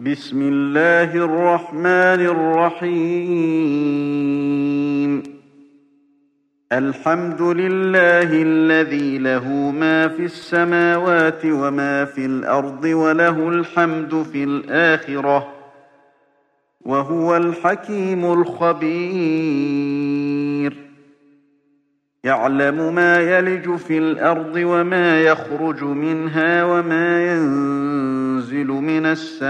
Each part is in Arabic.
بسم الله الرحمن الرحيم. الحمد لله الذي له ما في السماوات وما في الأرض وله الحمد في الآخرة وهو الحكيم الخبير. يعلم ما يلج في الأرض وما يخرج منها وما ينزل من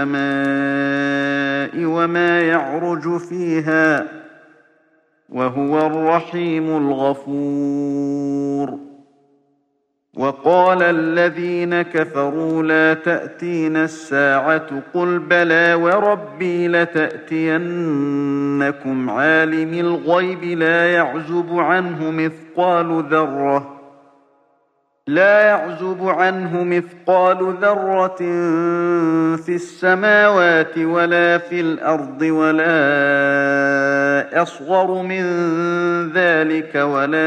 السماء وما يعرج فيها وهو الرحيم الغفور. وقال الذين كفروا لا تأتينا الساعة قل بلى وربي لتأتينكم عالم الغيب لا يعزب عنه مثقال ذرة في السماوات ولا في الأرض ولا أصغر من ذلك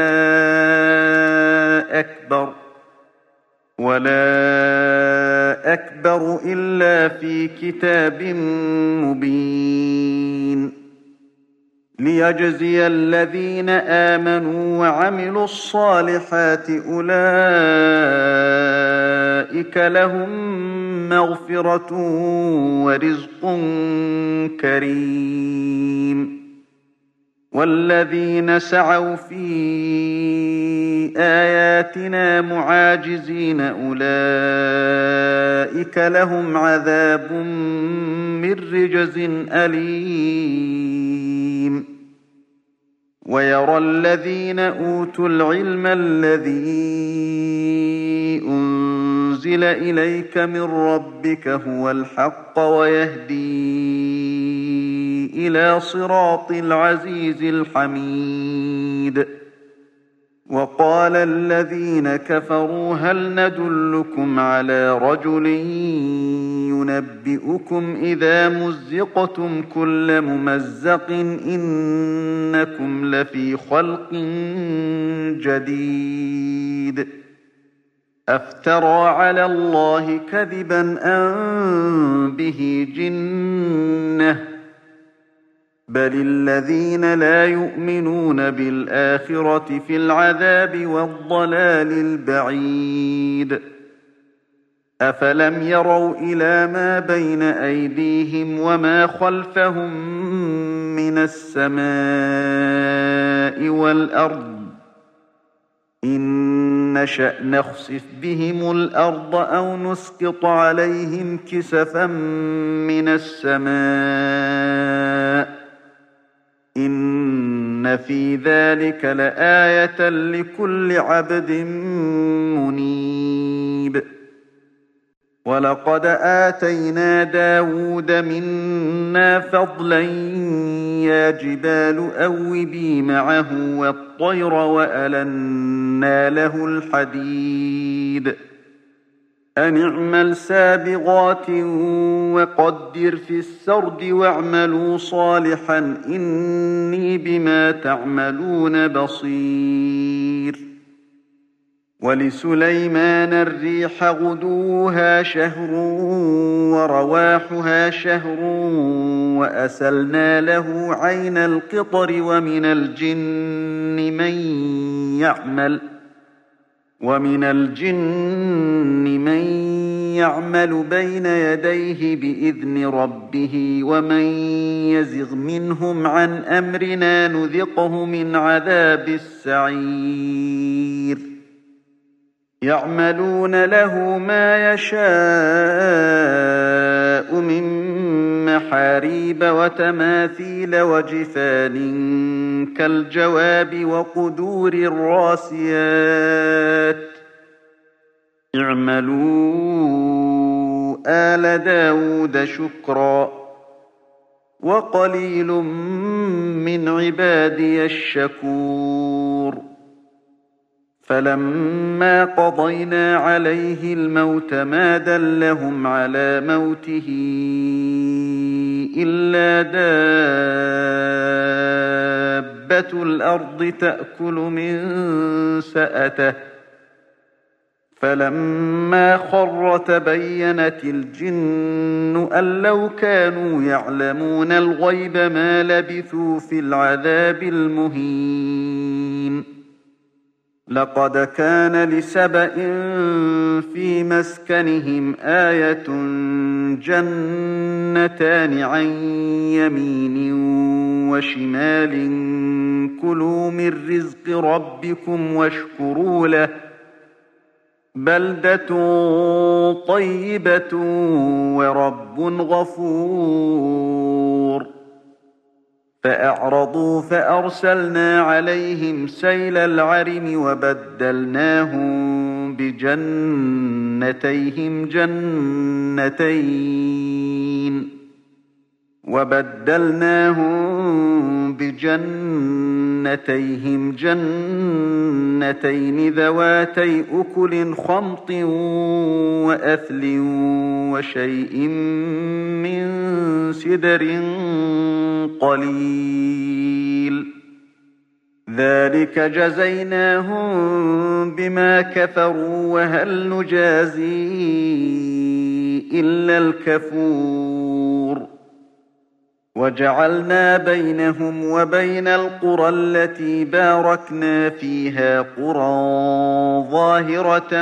ولا أكبر إلا في كتاب مبين. ليجزي الذين آمنوا وعملوا الصالحات أولئك لهم مغفرة ورزق كريم. والذين سعوا في آياتنا معاجزين أولئك لهم عذاب من رجز أليم. ويرى الذين أوتوا العلم الذي أنزل إليك من ربك هو الحق ويهدي إلى صراط العزيز الحميد. وقال الذين كفروا هل ندلكم على رجل ينبئكم إذا مزقتم كل ممزق إنكم لفي خلق جديد. أفترى على الله كذبا أم به جنة بل الذين لا يؤمنون بالآخرة في العذاب والضلال البعيد. أفلم يروا إلى ما بين أيديهم وما خلفهم من السماء والأرض إن نشأ نخسف بهم الأرض أو نسقط عليهم كسفا من السماء إن في ذلك لآية لكل عبد منيب. ولقد آتينا داود منا فضلا يا جبال أوبي معه والطير وألنا له الحديد أن اعمل سابغات وقدر في السرد واعملوا صالحا إني بما تعملون بصير. ولسليمان الريح غدوها شهر ورواحها شهر وأسلنا له عين القطر ومن الجن من يعمل بين يديه بإذن ربه ومن يزغ منهم عن أمرنا نذقه من عذاب السعير. يعملون له ما يشاء من محاريب وتماثيل وجفان كالجواب وقدور الراسيات اعملوا آل داود شكرا وقليل من عبادي الشكور. فلما قضينا عليه الموت ما دلهم على موته إلا دابة الأرض تأكل من سأته فلما خر تبينت الجن أن لو كانوا يعلمون الغيب ما لبثوا في العذاب المهين. لقد كان لسبإ في مسكنهم آية جنتان عن يمين وشمال كلوا من رزق ربكم واشكروا له بلدة طيبة ورب غفور. فأعرضوا فأرسلنا عليهم سيل العرم وبدلناهم بجنتيهم جنتين ذواتي أكل خمط وأثل وشيء من سدر قليل. ذلك جزيناهم بما كفروا وهل نجازي إلا الكفور. وجعلنا بينهم وبين القرى التي باركنا فيها قرى ظاهرة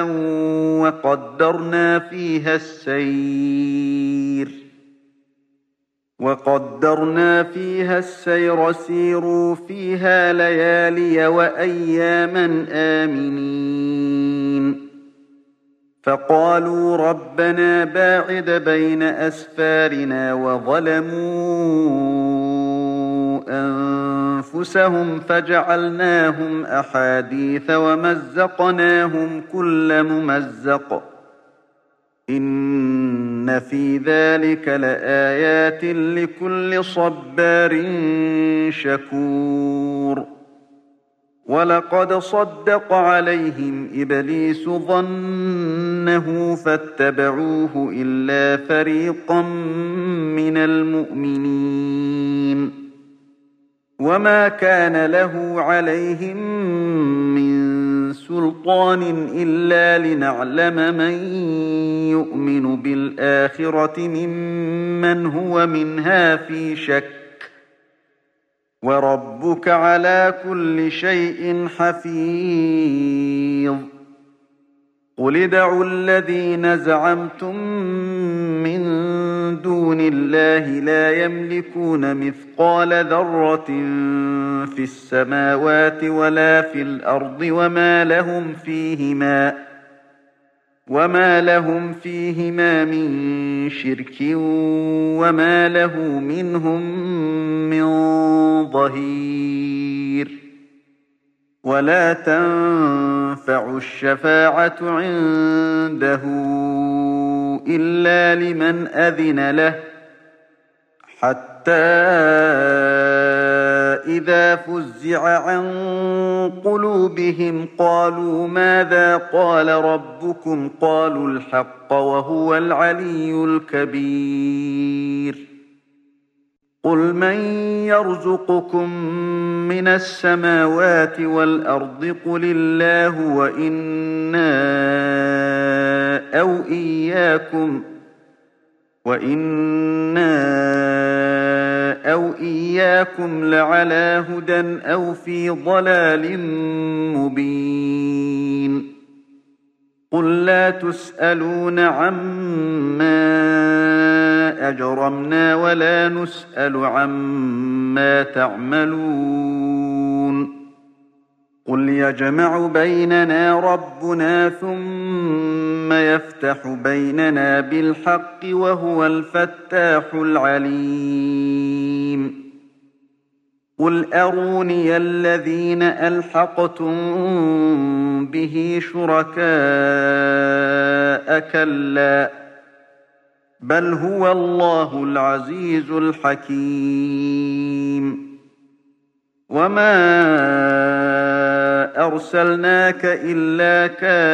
وقدرنا فيها السير سيروا فيها ليالي وأياما آمنين. فقالوا ربنا باعد بين أسفارنا وظلموا أنفسهم فجعلناهم أحاديث ومزقناهم كل ممزق إن في ذلك لآيات لكل صبار شكور. ولقد صدق عليهم إبليس ظنه فاتبعوه إلا فريقا من المؤمنين. وما كان له عليهم من سلطان إلا لنعلم من يؤمن بالآخرة ممن هو منها في شك وربك على كل شيء حفيظ. قل ادعوا الذين زعمتم من دون الله لا يملكون مثقال ذرة في السماوات ولا في الأرض وما لهم فيهما من شرك وما له منهم من ظهير. ولا تنفع الشفاعة عنده إلا لمن أذن له حتى إذا فزع عن قلوبهم قالوا ماذا قال ربكم قالوا الحق وهو العلي الكبير. قل من يرزقكم من السماوات والأرض قل الله وإنا أو إياكم لعلى هدى أو في ضلال مبين. قل لا تسألون عما أجرمنا ولا نسأل عما تعملون. قل يجمع بيننا ربنا ثم يفتح بيننا بالحق وهو الفتاح العليم. قل أروني الذين ألحقتم به شركاء كلا بل هو الله العزيز الحكيم. وما أرسلناك إلا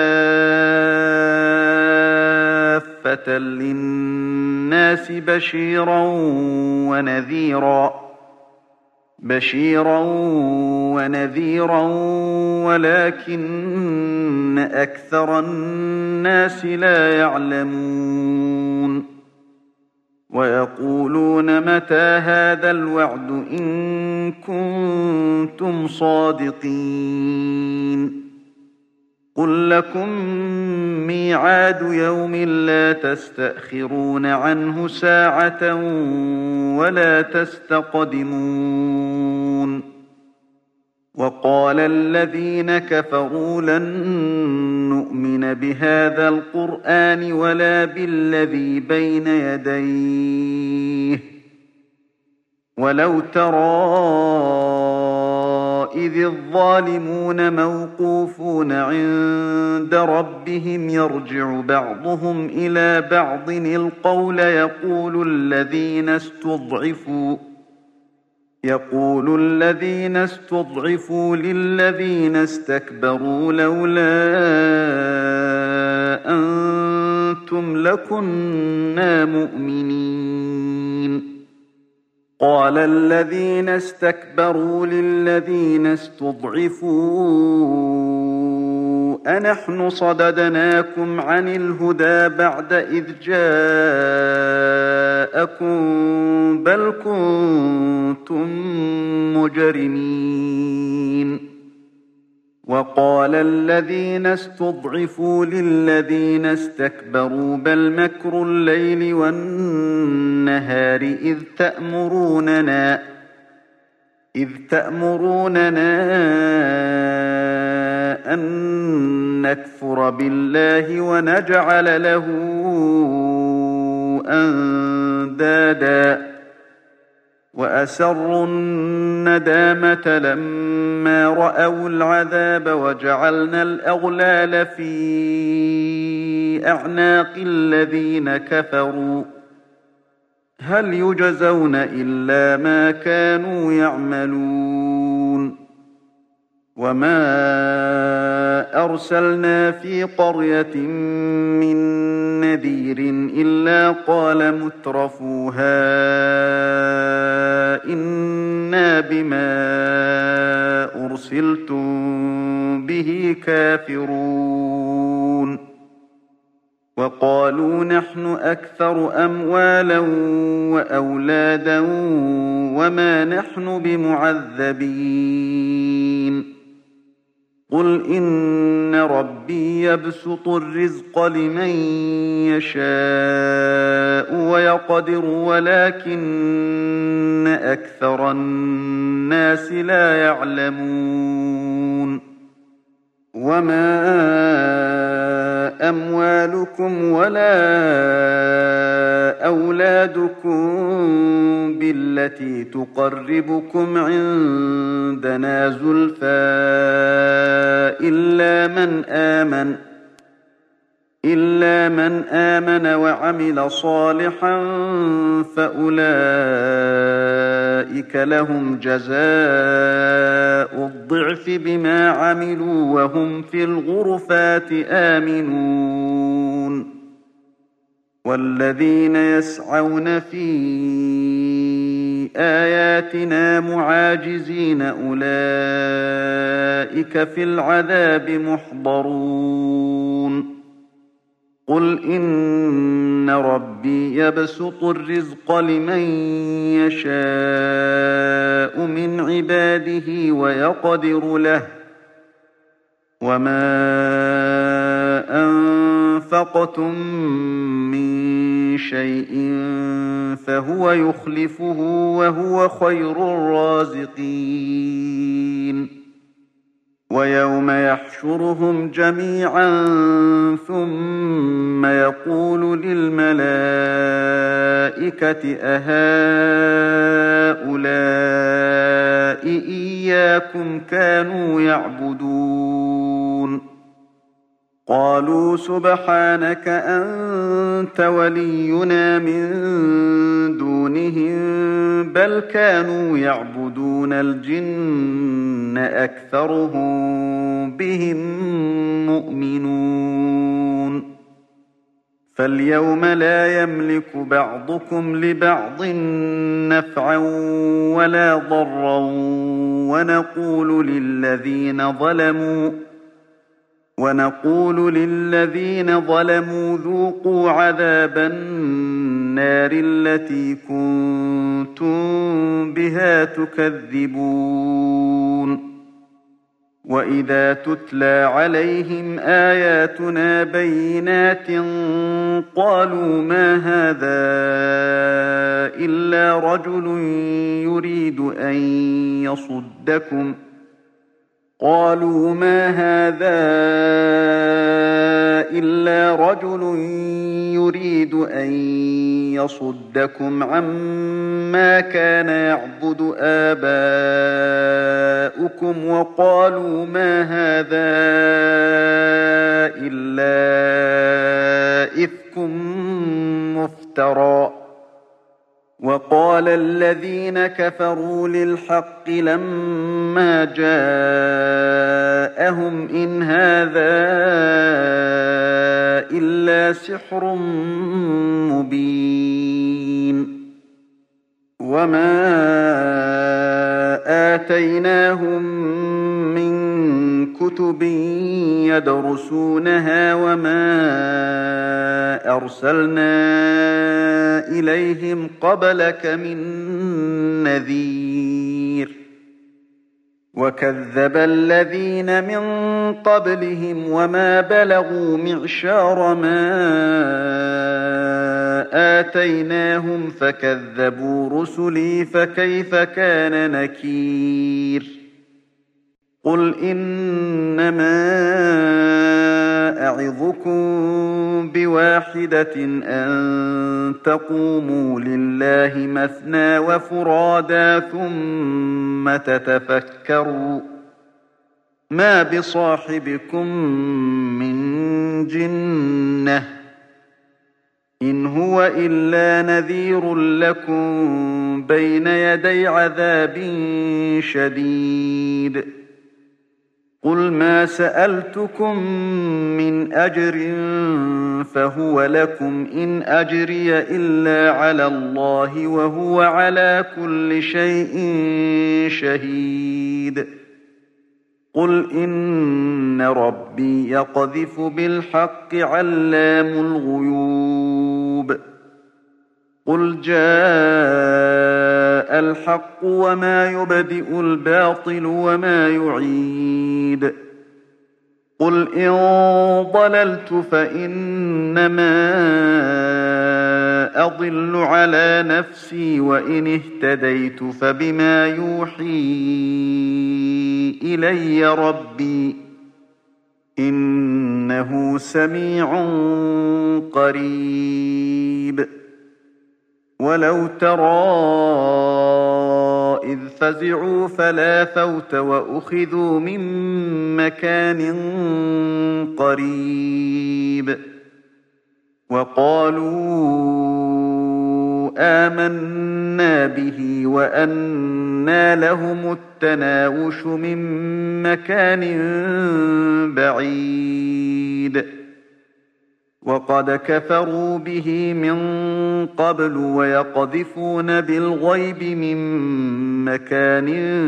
كافة للناس بشيرا ونذيرا بشيرا ونذيرا ولكن أكثر الناس لا يعلمون ويقولون متى هذا الوعد إن كنتم صادقين قل لكم ميعاد يوم لا تستأخرون عنه ساعة ولا تستقدمون وقال الذين كفروا لن نؤمن بهذا القرآن ولا بالذي بين يديه ولو ترى إذ الظالمون موقوفون عند ربهم يرجع بعضهم إلى بعض القول يقول الذين استضعفوا للذين استكبروا لولا أنتم لكنا مؤمنين قال الذين استكبروا للذين استضعفوا أنحن صددناكم عن الهدى بعد إذ جاءكم بل كنتم مجرمين وقال الذين استضعفوا للذين استكبروا بل مكر الليل والنهار إذ تأمروننا أن نكفر بالله ونجعل له أندادا وأسروا الندامة لما رأوا العذاب وجعلنا الأغلال في أعناق الذين كفروا هل يجزون إلا ما كانوا يعملون وما أرسلنا في قرية من نذير إلا قال مترفوها إنا بما أرسلتم به كافرون وقالوا نحن أكثر أموالا وأولادا وما نحن بمعذبين قل إن ربي يبسط الرزق لمن يشاء ويقدر ولكن أكثر الناس لا يعلمون وما أموالكم ولا أولادكم بالتي تقربكم عندنا زلفى إلا من آمن وعمل صالحا فأولئك لهم جزاء الضعف بما عملوا وهم في الغرفات آمنون والذين يسعون في آياتنا معاجزين أولئك في العذاب محضرون قل إن ربي يبسط الرزق لمن يشاء من عباده ويقدر له وما أنفقتم من شيء فهو يخلفه وهو خير الرازقين ويوم يحشرهم جميعا ثم يقول للملائكة أهؤلاء إياكم كانوا يعبدون قالوا سبحانك أنت ولينا من دونهم بل كانوا يعبدون الجن أكثرهم بهم مؤمنون فاليوم لا يملك بعضكم لبعض نفعا ولا ضرا ونقول للذين ظلموا ذوقوا عذاب النار التي كنتم بها تكذبون وإذا تتلى عليهم آياتنا بينات قالوا ما هذا إلا رجل يريد أن يصدكم عما كان يعبد آباؤكم وقالوا ما هذا إلا إفك مفترى وقال الذين كفروا للحق لما جاءهم إن هذا إلا سحر مبين وما آتيناهم من كتب يدرسونها وما أرسلنا إليهم قبلك من نذير وكذب الذين من قبلهم وما بلغوا معشار ما آتيناهم فكذبوا رسلي فكيف كان نكير قل إنما أعظكم بواحدة أن تقوموا لله مثنى وفرادا ثم تتفكروا ما بصاحبكم من جنة إن هو إلا نذير لكم بين يدي عذاب شديد قل ما سألتكم من أجر فهو لكم إن أجري إلا على الله وهو على كل شيء شهيد قل إن ربي يقذف بالحق علام الغيوب قل جاء الحق وما يبدئ الباطل وما يعيد قل إن ضللت فإنما أضل على نفسي وإن اهتديت فبما يوحي إلي ربي إنه سميع قريب ولو ترى إذ فزعوا فلا فوت وأخذوا من مكان قريب وقالوا آمنا به وأنى لهم التناوش من مكان بعيد وقد كفروا به من قبل ويقذفون بالغيب من مكان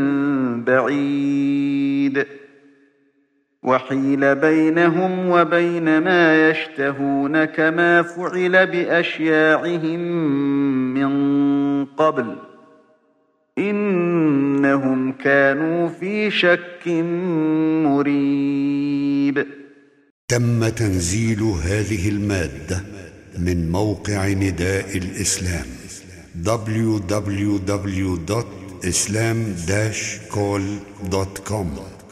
بعيد وحيل بينهم وبين ما يشتهون كما فعل بأشياعهم من قبل إنهم كانوا في شك مريب. تم تنزيل هذه المادة من موقع نداء الإسلام www.islam-call.com